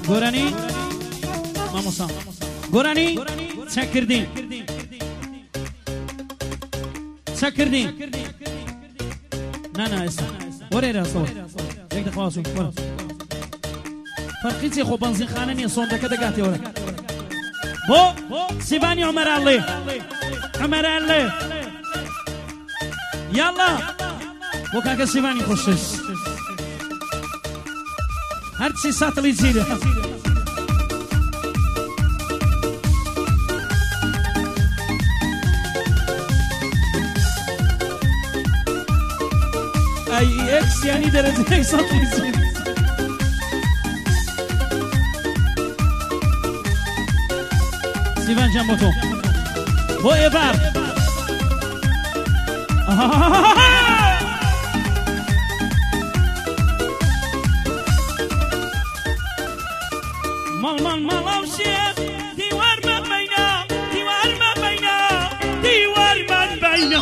گۆرانی مامۆستا گۆرانی چەک کردین چەک کردین نانا ئێستا وەرێرە ئەستەوە یەک دەخواسو وەرە فەرقی چێ خۆ بەنزینخانە نییە سۆندەکە دەگاتێوەرە بۆ سیبانی عومەرانڵێ عومەرانڵێ یاڵا بۆ کاکە سیبانی خۆشەویست هەرچی ساتڵی جیرە ئەی ئێکس یانی دەرەجەیەک ساتڵی جیرە سیڤان جان بۆ تۆ بۆ ئێبار ماڵمان ماڵاوشێ دیوارمان بەینە دیوارمان بەینە دیوارمان بەینە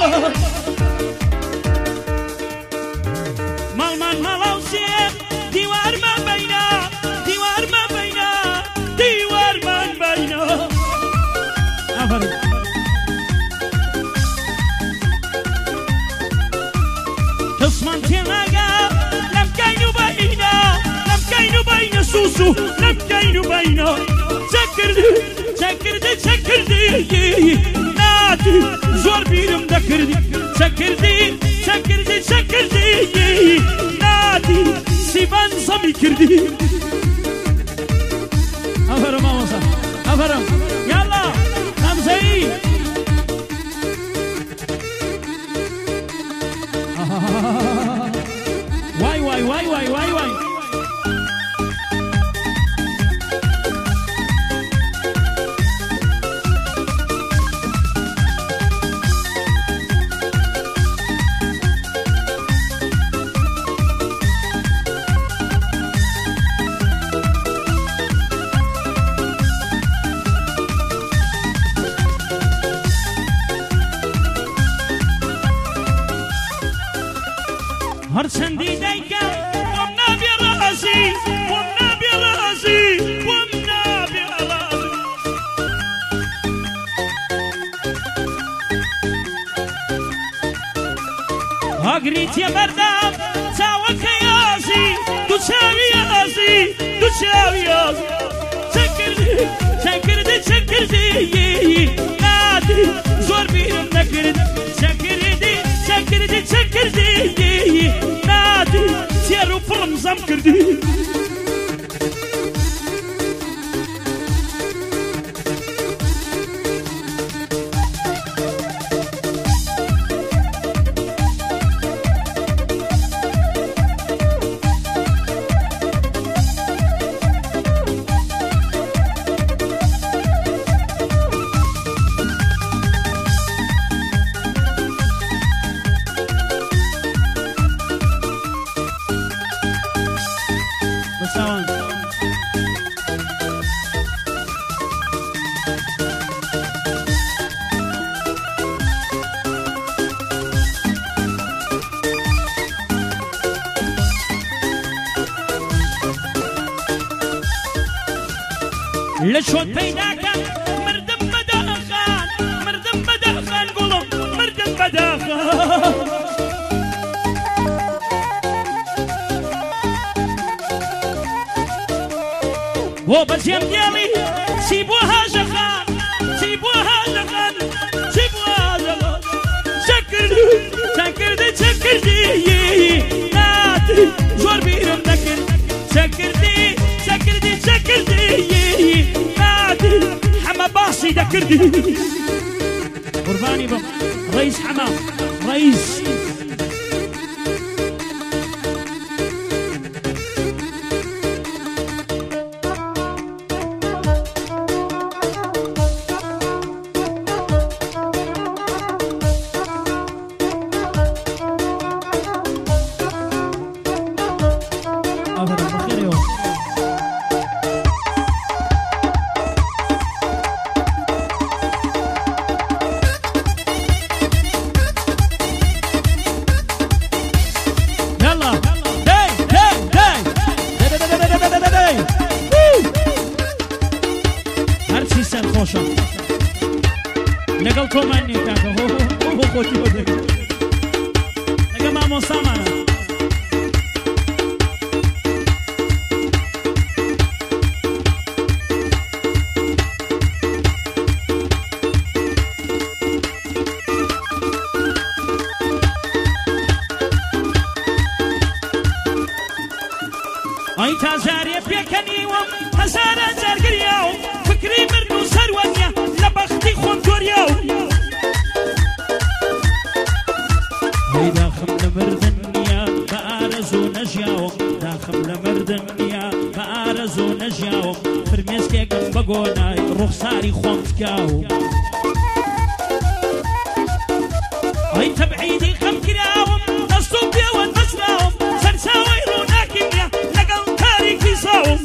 ماڵمان ماڵاوشێ دیوارمان بەینە دیوارمان بەینە دیوارمان بەینە قسمان تێناگا لەم کەین و بەینە لەم کەین و بەینە سوسو لەم کەین و بەینە چەکردی چەکردی چەکردی ناتی زۆر بیرم دەکردی چەکردی چەکردی چەکردی ناتی سیبان زەمی کردی ئەفەرم مامۆستا ئەفەرم یاڵا خەمزەی وای وای وای وای وای وای هەرچەندی دایکە وەم نابێ ڕازی وەم نابێ ڕازی وەم نابێ ڕازی هاگری تێبەردام چاوەکە یازی دوو چاوی یازی دوو چاوی یازی چەکردی چەکردی چەکردی نادی زۆر بیرم نەکرد چەکردی چەکردی چەکردی نادی سێر و پڕم زەم کردی لشوت پیداکم مردم بداخان مردم بداخان گلم مردم بداخان و بزیم دیالی سیبوها جخان سیبوها جخان سیبوها جخان چکردی چکردی چکردی نادی زور بیرم نکرد چکردی چکردی چکردی حما باصي دكردي قرباني بو رئيس حما رئيس يلا داي داي داي باشە لەگەڵ تۆمان نییە کاکە خۆتی بۆ دێک لەگە مامۆستامانە ئەی تاجارێ پێکەنیوەم هەزارە جارگریاوم فکری مرد و سەروەنیە لە بەختی خۆم جۆریاوم ئەی داخم لە مردن نییە بە ئارەزوو نەژیاوم داخم لە مردن نییە بە ئارەزوو نەژیاوم فرمێسکێکم بە گۆنای ڕوخساری خۆم تکاوم ئەی تەبعیدی خەم کراوم دەست و پێوە دەستراوم سەرچاوەی ڕووناکی نییە لەگەڵ تاریکی ساوم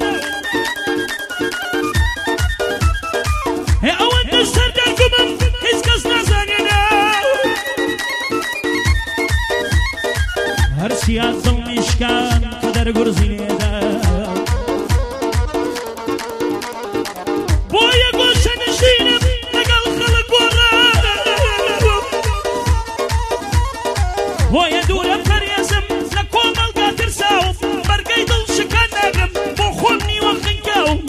هێ ئەوەندە سەردەرگومم هیچ کەس نازانێنە هەرچیان دڵنیشکان کە دەرگورزینێدا بۆیە گۆشە نشینم لەگەڵ خەڵک گۆڕاوم بۆیە دوورە پەرێزم لە کۆمەڵگا ترساوم بەرگەی دڵ شکان ناگرم بۆ خۆم نیوە خنکاوم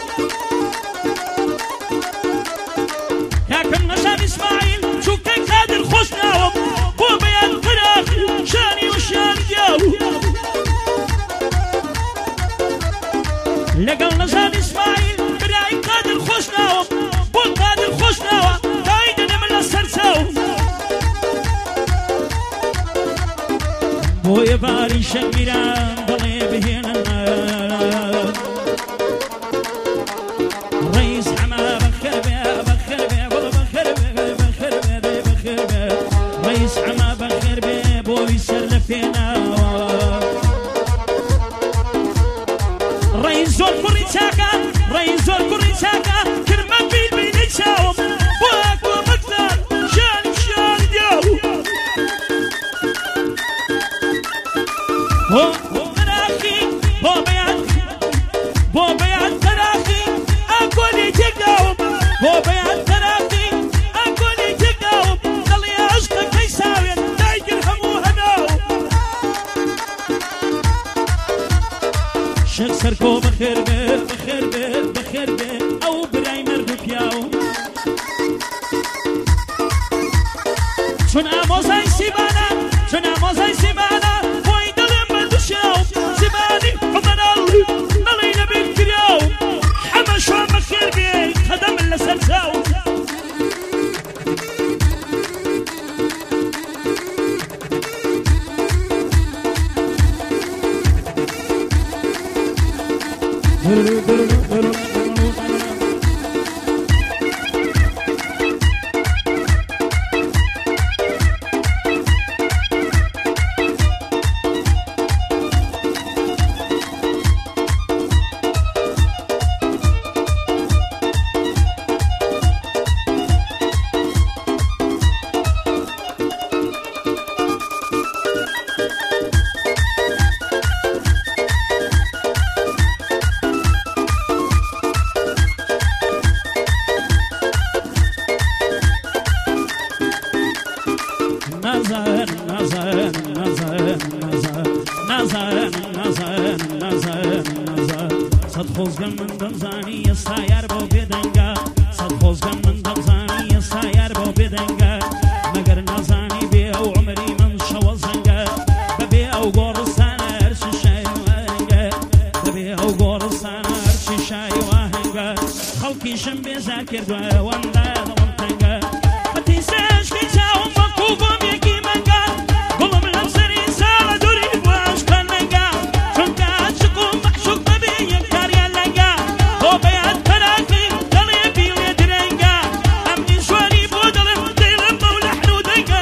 کاکەم نەشان ئیسماعیل چووکەی قادر خۆش ناوم بۆ بەیان فراخی شانی وشیان گیاوم لەگەڵ نەشان ئیسماعیل برای قادر خۆش ناوم بۆ قادر خۆش ناوە دای دەنەمە لە سەر چاوم بۆیە باری شەمیران دەڵێ بهێنن ڕیز ئەمە بەخێر بێ بەخێر بێ بڵ بەخێر بێ بەخێر بێ دەی بەخێر بێ ڕیز ئەمە بەخێر بێ بۆی سەر لە پێناوە ڕیز زۆر کوڕی چاکە ڕیز زۆر کوڕی چاکە کرمە بیل بینەی چاوم بۆ ئاکۆ مەکدار ژانی شانی دیاوم تراخی بۆ بەیان تراخی ئاکۆلی تێکداوم بۆ بەیان تراخی ئاکۆلی تێکداوم دڵی عەشقەکەی ساوێت دایگر هەموو هەناوم شەک سەرکۆ بەخێر بێ بەخێر بێ بەخێر بێ ئەو برای مەرد و پیاوم چون ئامۆزای سیبانە چون ئامۆزای سیبانە بۆی دڵێم بەردوشاوم سیبانی عومەراڵی نەڵی نەبێت کراوم حەمە شۆ بەخێر بێ قەدەمن لەسەر چاوم سەد خۆزگەم من دەمزانی ئێستا یار بۆ بێدەنگە سەد خۆزگەم من دەمزانی ئێستا یار بۆ بێدەنگە مەگەر نازانی بێ ئەو عومری من شەوە زەنگە بەبێ ئەو گۆڕستانە هەرچی شای وهەنگە بەبێ ئەو گۆڕستانە هەرچی شای وهەنگە خەڵکیشم بێزار کردووە وەندا دڵم تەنگە بەتی سێشکی چاوم وەکوو گۆمێکی مەنگە گوڵم لەم سەری ساڵە دووری بۆش کەنەنگە چونکە عاشق و مەعشوق بەبێ یەکتاریان لەنگە بۆ بەیان تەراقی دەڵێ بیڵێ درەنگە ئەمنی شوێنی بۆ دڵم دەیڵم بەو لەحن و دەنگە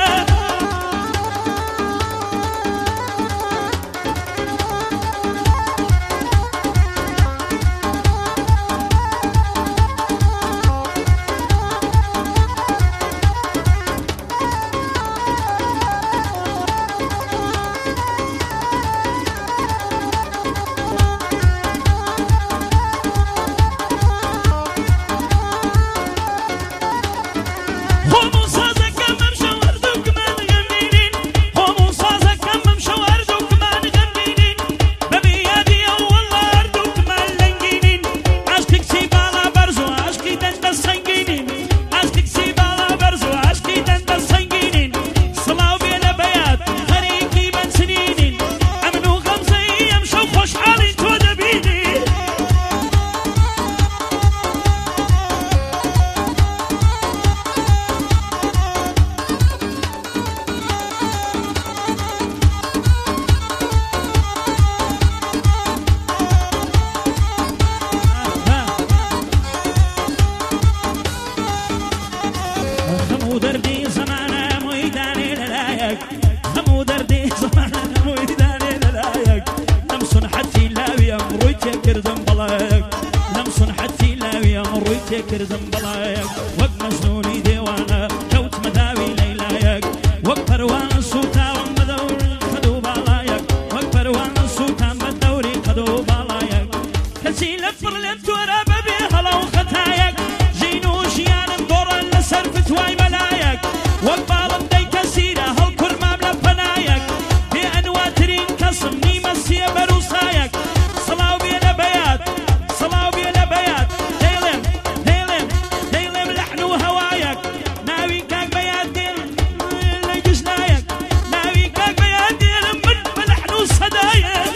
كردم بلايك وەک مەزنونی دێوانە کەوت مەداوی لەیلایەک وەک پەروانە سوتاوم بە دەوری قەد و باڵایەک وەک پەروانە سوتان بە دەوری قەد و باڵایەک کەچی لە پڕ لێم تۆرە بەبێ هەڵە و خەتایەک ژین و ژیانم گۆڕان لەسەر فتوای مەلایەک وەک باڵم دەی کەسیرە هەڵکورمام لە پەنایەک بێ ئەنواترین کەسم نیمە سیە بەروسایەک سڵاو بێ لە بەیات سڵاو بێ لە بەیات دەیڵێم لەحن و هەوایەک ناوی کاک بەیات دێڵم لە گشنایەک ناوی کاک بەیات دێڵم من بە لەحن و سەدایەک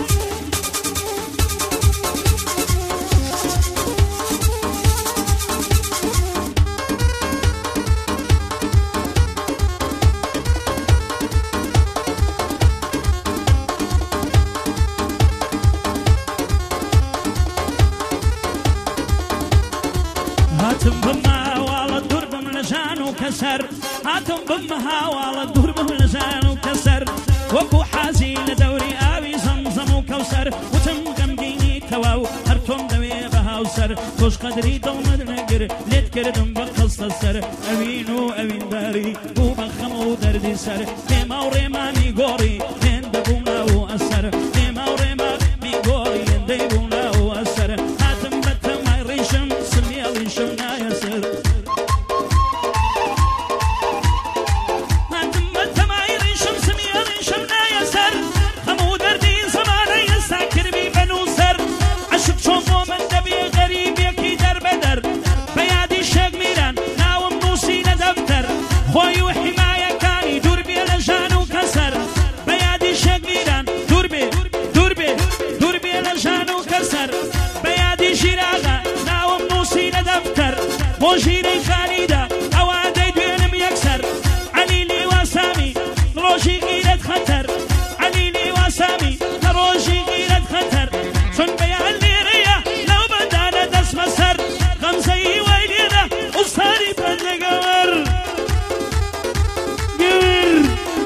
هاتم بم هاواڵە دوور بم لە ژان و کەسەر هاتم بم هاواڵە دوور بم لە ژان و کەسەر وەکو حازی لە دەوری ئاوی زەمزەم و کەوسەر وتم گەمگینی تەواو هەر تۆم دەوێ بە هاوسەر تۆش قەدری دڵمت نەگر لێت کردم بە قەستە سەر ئەوین و ئەوینداری بوو بە خەم و دەردی سەر تێما و ڕێمانی گۆڕی هێندە بوو ناو ئەسەر تێما و ڕێمانی گۆڕی هێندەی بوو ناو ئەسەر هاتم بە تەمای ڕیشم سمێڵیشم نایە سەر هاتم بە تەمای ڕیشم سمێڵیشم نایە سەر هەموو دەردی زەمانە ئێستا کردی بەنووسەر عەشق چۆن بۆ من دەبێ غەریبێکی دەربەدەر بە یادی شێک میران ناوم نووسی لە دەفتەر خۆی و حیمایەکانی دوور بێ لە ژان و کەسەر بە یادی شێک میران دوور بێ دوور بێ لە ژان و کەسەر بە یادی ژیراغا ناوم نووسی لە دەفتەر بۆ ژیرەی خانیدا ئەوا دەیدوێنم یەکسەر عەلی لیواسامی ڕۆژی غیرەت خەتەر عەلی لیواسامی لە ڕۆژی غیرەت خەتەر چون بەیان لێرەیە لەو بەندانە دەسمە سەر غەمزەی وای لێرە ئوستاری پەنجەگەوەر گەور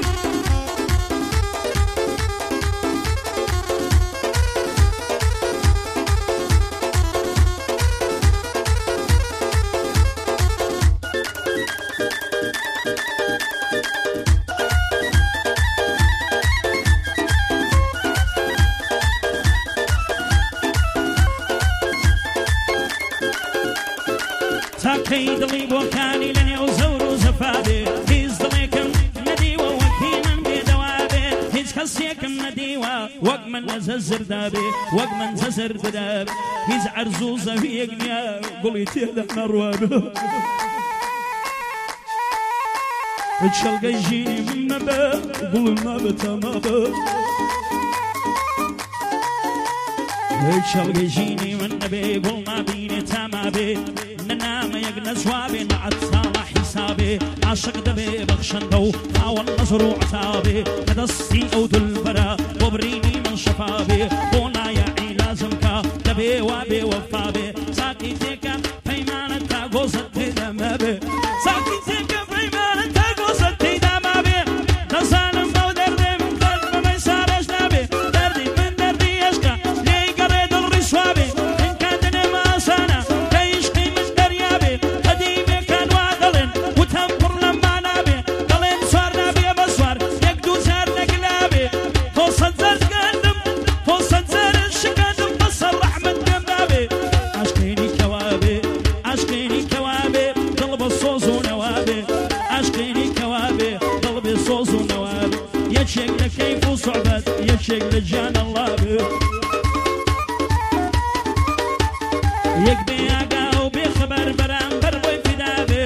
تاکەی دڵی بۆکانی لە نێو زەور و زەفابێ هیچ دڵێکم نەدیوە وەکی من بێدەوابێ هیچ کەسێکم نەدیوە وەک من لە زەزردابێ وەک من زەزردابێ هیچ عەرز و زەویەک نییە گوڵی تێدا نەڕوابێ هیچ شەڵگەی ژینی من نەبێ گوڵم نابێتە مابێ هیچ شەڵگەی ژینی من نەبێ گوڵ نابینێ تا مابێ نەنامەیەک نەجوابێ نەعەتساڵە حیسابێ عاشق دەبێ بەخشەندە و خاوەن نەزر و عتابێ کە دەستی ئەو دولبەرە بۆ برینی من شەفابێ بۆ نایە عیلازم کە دەبێ وابێ وەفابێ ساقی تێکە پەیمانە تا گۆزت تێدا مەبێ ساقی تێکە پەیمانە تا گۆزت تێدا مابێ دەزانم بەو دەردێ من دەرد بەمەی سارەش نابێ دەردی من دەردی عێشقە لێی گەڕێ دڵڕی سوابێ ئینکاتنێ ماسانە کە عیشقی من دەریابێ قەدیمێکان وا دەڵێن وتەم پڕ لەم مانابێ دەڵێن سوار نابێ بە سوار یەک دوو جار نەگلابێ تۆ سەد جار گەندم تۆ سەد جار شکاندم بەسەر ڕەحمەت پێم نابێ عاشقێنی کەوابێ عاشقێنی کەوابێ دڵ بە سۆز و نەوابێ عاشقێنی کەوابێ دڵ بێ سۆز و نەوابێ یەکێک لە کەیف و سوحبەت یەکێک لە گیان ئەڵڵابێ یەک بێ ئاگا و بێ خەبەر بەرامبەر بۆی فیدابێ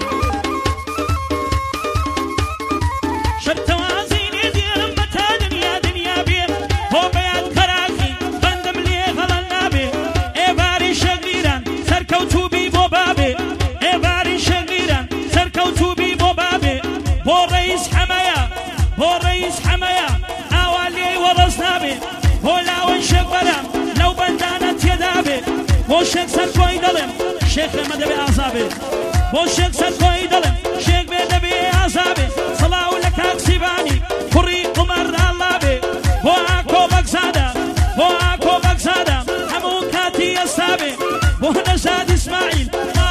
شەرتەوازینێ دێرم بە تا دنیا دنیا بێ بۆ بەیان کەراکی بەندم لێ هەڵە نابێ ئێواری شەگیران سەرکەوتوبی بۆ بابێ ئێواری شەگیران سەرکەوتوبی بۆ بابێ بۆ ڕەیس حەمەیە بۆ ڕەیس حەمەیە ئاوا لێی وەڕەس نابێ بۆ لاوەن شێک بەرەم لەو بەندانە تێدا بێ بۆ شێک سەر کۆی دەڵێم شێک لەمە دەبێ ئازابێ بۆ شێک سەر کۆی دەڵێم شێک بێ دەبێ ئازابێ سڵاو لە کاکسیبانی کوڕی قومەر ئاڵابێ بۆ ئاکۆ بەگزادە بۆ ئاکۆ بەگزادە هەموو کاتی ئەستابێ بۆ نەژاد ئیسماعیل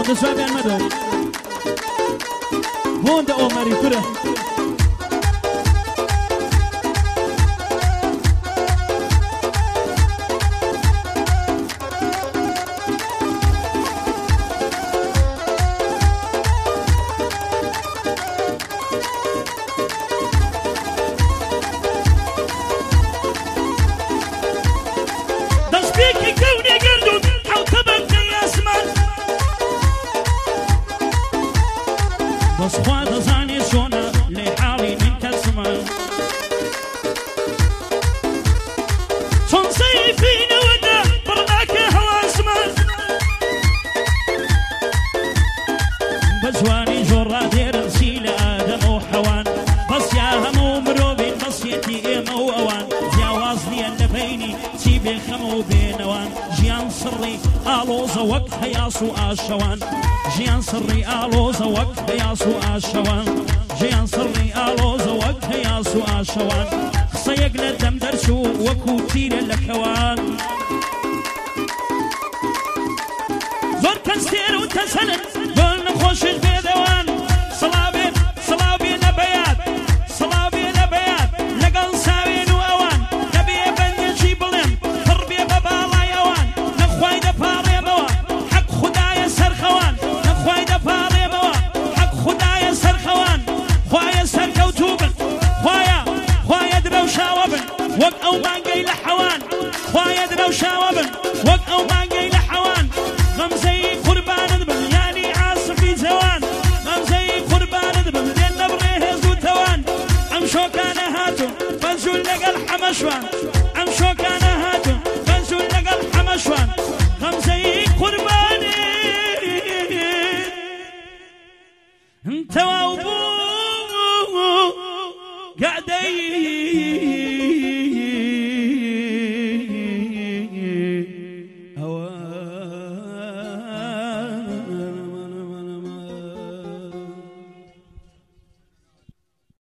دسوابيان مدو بوند أومري كره بزواني جرا دير سيل آدم وحوان بس يا همو مروبين بس يتي إمو أوان جواز لي اللبيني سيبي خمو بينوان جيان سري آلوزا وقت هياسو آشوان جيان سري آلوزا وقت هياسو آشوان جيان سري آلوزا وقت هياسو آشوان خصيق لدم درسو وكو تير لكوان زور كنستير وتسند خوش البيدوان صلابي نبيات صلابي نبيات لقل ساوين وأوان نبي بنجي بلم فربي ببالا يوان نخواي دفاري بوا حق خدايا سرخوان نخواي دفاري بوا حق خدايا سرخوان خوايا سركوتوبن خوايا درو شاوبن وق أو مانجي لحوان خوايا درو شاوبن وق أو مانجي لحوان غمزي قربان دبن يعني عاصفي زوان غمزي قربان دبن دين نبريه زو توان عم شو كان هاتون فنزول لقى الحمشوان عم شو كان